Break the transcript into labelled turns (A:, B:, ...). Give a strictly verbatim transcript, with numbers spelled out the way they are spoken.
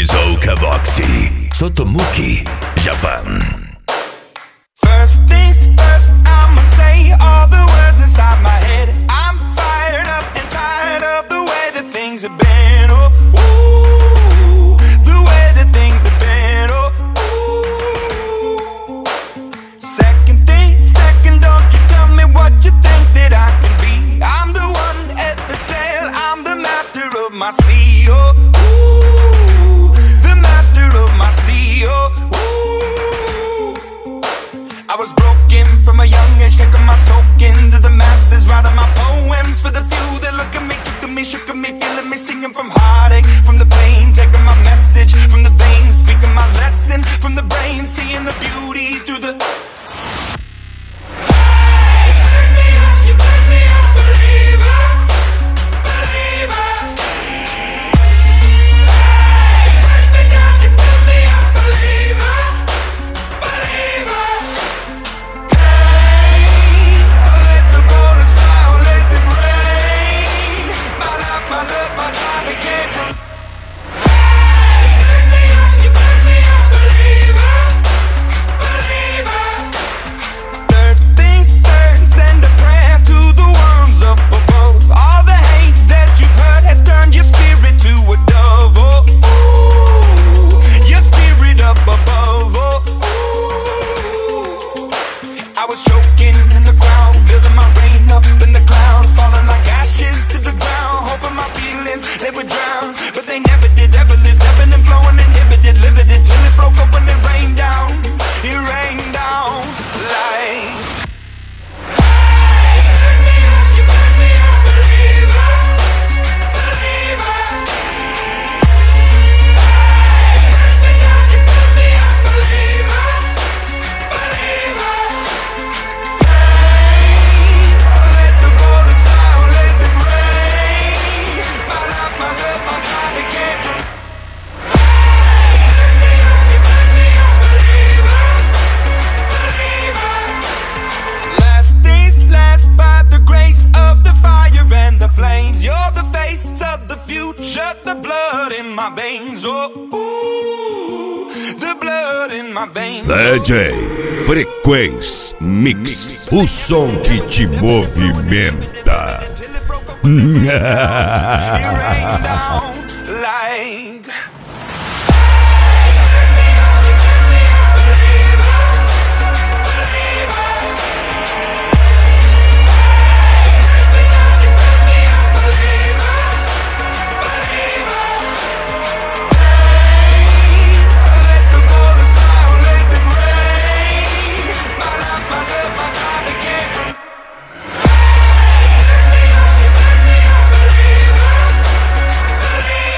A: Shizuoka Voxy, Sotomuki, Japan.
B: First things first, I'ma say all the words inside my head. I'm fired up and tired of the way that things have been. Oh, ooh, the way that things have been. Oh, ooh. Second thing, second, don't you tell me what you think that I can be. I'm the one at the sail, I'm the master of my sea. Oh, ooh, the master of my sea. Oh, ooh. I was broken from a young age, taking my soak into the masses, writing my poems for the few that look at me, took to me, shook at me, feeling me, singing from heartache, from the pain, taking my message from the veins, speaking my lesson from the brain, seeing the beauty through the. Hey, you burn me up, you burn me up, believer, believer. Hey, you burn me down, you burn me up, believer, believer. I was choking in the crowd, building my rain up in the cloud, falling like ashes to the ground, hoping my feelings, they would drown, but they never did, ever lived, ebbing and flowing, inhibited, limited, till it broke up when it rained down, it rained down like. Hey, you burn me up, you burn me up, believer, believer. Hey, you burn me down, you burn me up, believer, believer. Flames, you're the face of the future, the blood in my veins, oh, ooh, the blood in my veins.
A: D J Frequência Mix, o som que te movimenta.